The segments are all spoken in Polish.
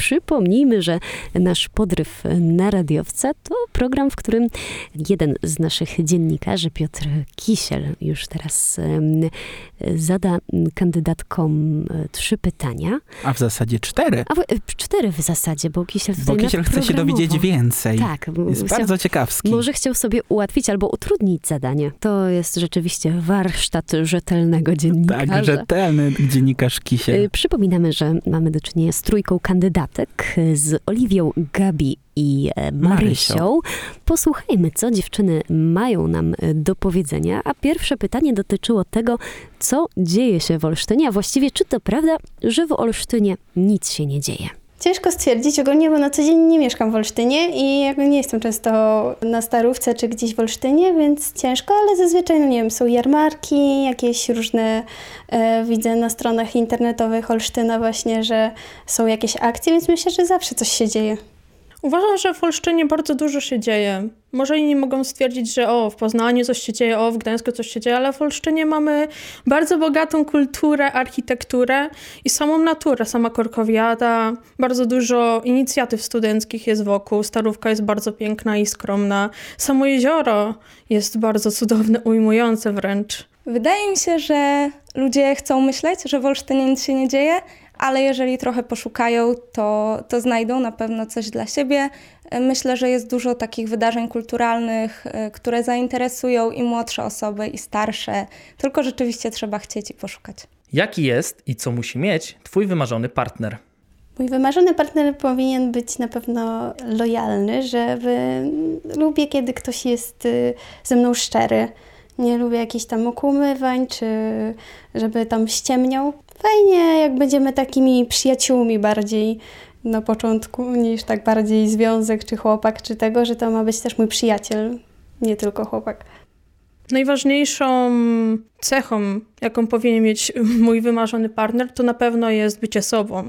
Przypomnijmy, że nasz podryw na radiowca to program, w którym jeden z naszych dziennikarzy, Piotr Kisiel, już teraz zada kandydatkom 3 pytania. A w zasadzie 4. 4 w zasadzie, bo Kisiel tutaj Bo Kisiel chce się dowiedzieć więcej. Tak. Jest bardzo ciekawski. Może chciał sobie ułatwić albo utrudnić zadanie. To jest rzeczywiście warsztat rzetelnego dziennikarza. Tak, rzetelny dziennikarz Kisiel. Przypominamy, że mamy do czynienia z 3 kandydatek, z Oliwią, Gabi i Marysią. Posłuchajmy, co dziewczyny mają nam do powiedzenia. A pierwsze pytanie dotyczyło tego, co dzieje się w Olsztynie, a właściwie czy to prawda, że w Olsztynie nic się nie dzieje? Ciężko stwierdzić ogólnie, bo na co dzień nie mieszkam w Olsztynie i jakby nie jestem często na Starówce czy gdzieś w Olsztynie, więc ciężko, ale zazwyczaj, no nie wiem, są jarmarki, jakieś różne, widzę na stronach internetowych Olsztyna właśnie, że są jakieś akcje, więc myślę, że zawsze coś się dzieje. Uważam, że w Olsztynie bardzo dużo się dzieje. Może inni mogą stwierdzić, że w Poznaniu coś się dzieje, w Gdańsku coś się dzieje, ale w Olsztynie mamy bardzo bogatą kulturę, architekturę i samą naturę, sama Korkowiada. Bardzo dużo inicjatyw studenckich jest wokół. Starówka jest bardzo piękna i skromna. Samo jezioro jest bardzo cudowne, ujmujące wręcz. Wydaje mi się, że ludzie chcą myśleć, że w Olsztynie nic się nie dzieje, ale jeżeli trochę poszukają, to znajdą na pewno coś dla siebie. Myślę, że jest dużo takich wydarzeń kulturalnych, które zainteresują i młodsze osoby, i starsze. Tylko rzeczywiście trzeba chcieć i poszukać. Jaki jest i co musi mieć twój wymarzony partner? Mój wymarzony partner powinien być na pewno lojalny, lubię, kiedy ktoś jest ze mną szczery. Nie lubię jakichś tam okłamywań, czy żeby tam ściemniał. Fajnie, jak będziemy takimi przyjaciółmi bardziej na początku, niż tak bardziej związek, czy chłopak, czy tego, że to ma być też mój przyjaciel, nie tylko chłopak. Najważniejszą cechą, jaką powinien mieć mój wymarzony partner, to na pewno jest bycie sobą.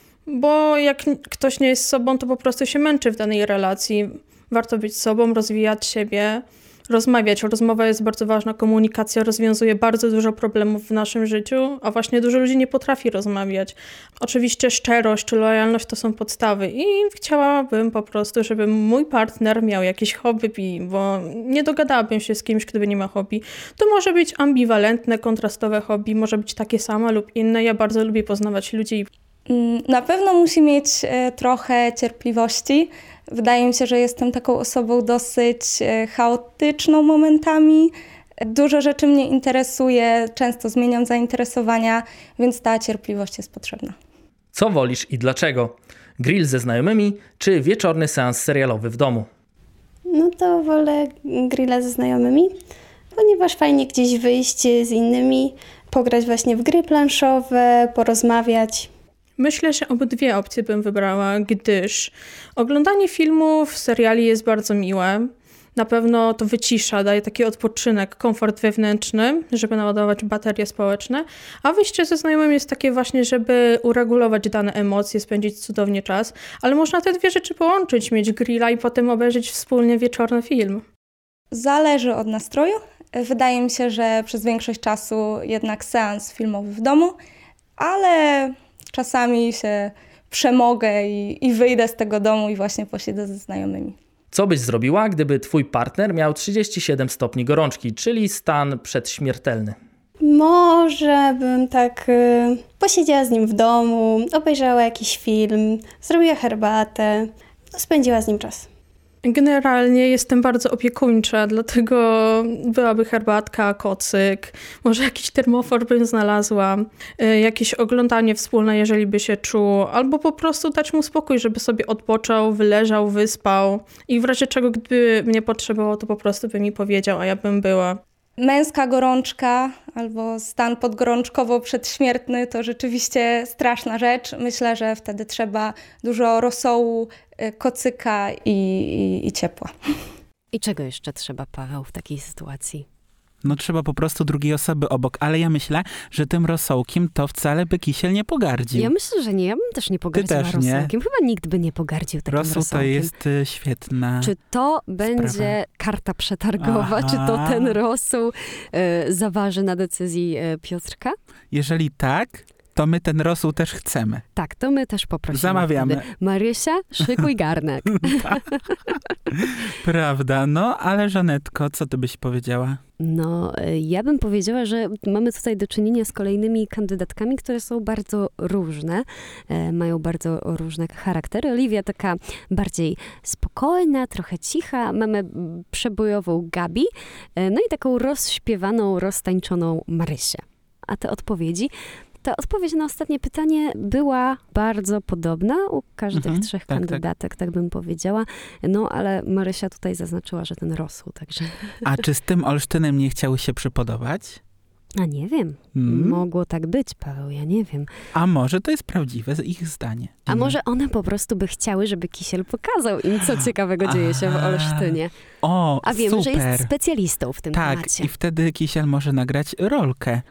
Bo jak ktoś nie jest sobą, to po prostu się męczy w danej relacji. Warto być sobą, rozwijać siebie, rozmawiać. Rozmowa jest bardzo ważna, komunikacja rozwiązuje bardzo dużo problemów w naszym życiu, a właśnie dużo ludzi nie potrafi rozmawiać. Oczywiście szczerość czy lojalność to są podstawy i chciałabym po prostu, żeby mój partner miał jakieś hobby, bo nie dogadałabym się z kimś, kto nie ma hobby. To może być ambiwalentne, kontrastowe hobby, może być takie same lub inne. Ja bardzo lubię poznawać ludzi. Na pewno musi mieć trochę cierpliwości. Wydaje mi się, że jestem taką osobą dosyć chaotyczną momentami. Dużo rzeczy mnie interesuje, często zmieniam zainteresowania, więc ta cierpliwość jest potrzebna. Co wolisz i dlaczego? Grill ze znajomymi czy wieczorny seans serialowy w domu? No to wolę grilla ze znajomymi, ponieważ fajnie gdzieś wyjść z innymi, pograć właśnie w gry planszowe, porozmawiać. Myślę, że obydwie opcje bym wybrała, gdyż oglądanie filmów, seriali jest bardzo miłe. Na pewno to wycisza, daje taki odpoczynek, komfort wewnętrzny, żeby naładować baterie społeczne, a wyjście ze znajomymi jest takie właśnie, żeby uregulować dane emocje, spędzić cudownie czas, ale można te dwie rzeczy połączyć, mieć grilla i potem obejrzeć wspólnie wieczorny film. Zależy od nastroju. Wydaje mi się, że przez większość czasu jednak seans filmowy w domu, ale czasami się przemogę i wyjdę z tego domu i właśnie posiedzę ze znajomymi. Co byś zrobiła, gdyby twój partner miał 37 stopni gorączki, czyli stan przedśmiertelny? Może bym tak posiedziała z nim w domu, obejrzała jakiś film, zrobiła herbatę, spędziła z nim czas. Generalnie jestem bardzo opiekuńcza, dlatego byłaby herbatka, kocyk, może jakiś termofor bym znalazła, jakieś oglądanie wspólne, jeżeli by się czuł, albo po prostu dać mu spokój, żeby sobie odpoczął, wyleżał, wyspał i w razie czego, gdyby mnie potrzebował, to po prostu by mi powiedział, a ja bym była. Męska gorączka albo stan podgorączkowo-przedśmiertny to rzeczywiście straszna rzecz. Myślę, że wtedy trzeba dużo rosołu, kocyka i ciepła. I czego jeszcze trzeba, Paweł, w takiej sytuacji? No trzeba po prostu drugiej osoby obok, ale ja myślę, że tym rosołkiem to wcale by Kisiel nie pogardził. Ja myślę, że nie. Ja bym też nie pogardziła też rosołkiem. Chyba nikt by nie pogardził takim Rosół rosołkiem. to jest świetna Czy to będzie karta przetargowa? Czy to ten rosół zaważy na decyzji Piotrka? Jeżeli tak, to my ten rosół też chcemy. Tak, to my też poprosimy. Zamawiamy. Wtedy. Marysia, szykuj garnek. Prawda, no ale Żanetko, co ty byś powiedziała? No, ja bym powiedziała, że mamy tutaj do czynienia z kolejnymi kandydatkami, które są bardzo różne, mają bardzo różne charaktery. Oliwia taka bardziej spokojna, trochę cicha, mamy przebojową Gabi, no i taką rozśpiewaną, roztańczoną Marysię. A te odpowiedzi? Ta odpowiedź na ostatnie pytanie była bardzo podobna u każdych trzech kandydatek, tak bym powiedziała. No, ale Marysia tutaj zaznaczyła, że ten rosół, także... A czy z tym Olsztynem nie chciały się przypodobać? A nie wiem. Mogło tak być, Paweł, ja nie wiem. A może to jest prawdziwe ich zdanie? A może one po prostu by chciały, żeby Kisiel pokazał im, co ciekawego dzieje się w Olsztynie. O, A wiem, super. że jest specjalistą w tym tak, temacie. i wtedy Kisiel może nagrać rolkę.